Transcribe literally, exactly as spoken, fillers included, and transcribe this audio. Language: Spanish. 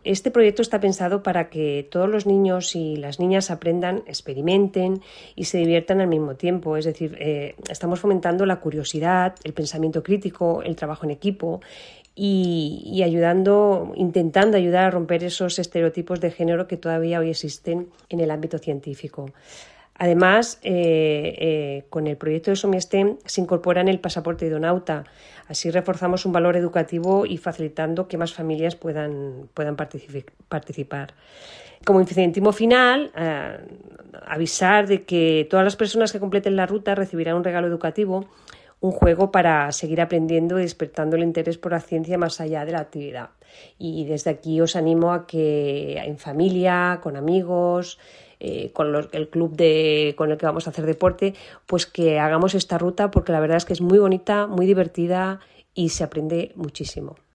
Este proyecto está pensado para que todos los niños y las niñas aprendan, experimenten y se diviertan al mismo tiempo. Es decir, eh, estamos fomentando la curiosidad, el pensamiento crítico, el trabajo en equipo y, y ayudando, intentando ayudar a romper esos estereotipos de género que todavía hoy existen en el ámbito científico. Además, eh, eh, con el proyecto de SomiSTEM se incorpora en el pasaporte idonauta. Así reforzamos un valor educativo y facilitando que más familias puedan, puedan particip- participar. Como incentivo final, eh, avisar de que todas las personas que completen la ruta recibirán un regalo educativo, un juego para seguir aprendiendo y despertando el interés por la ciencia más allá de la actividad. Y desde aquí os animo a que en familia, con amigos, eh, con los, el club de, con el que vamos a hacer deporte, pues que hagamos esta ruta porque la verdad es que es muy bonita, muy divertida y se aprende muchísimo.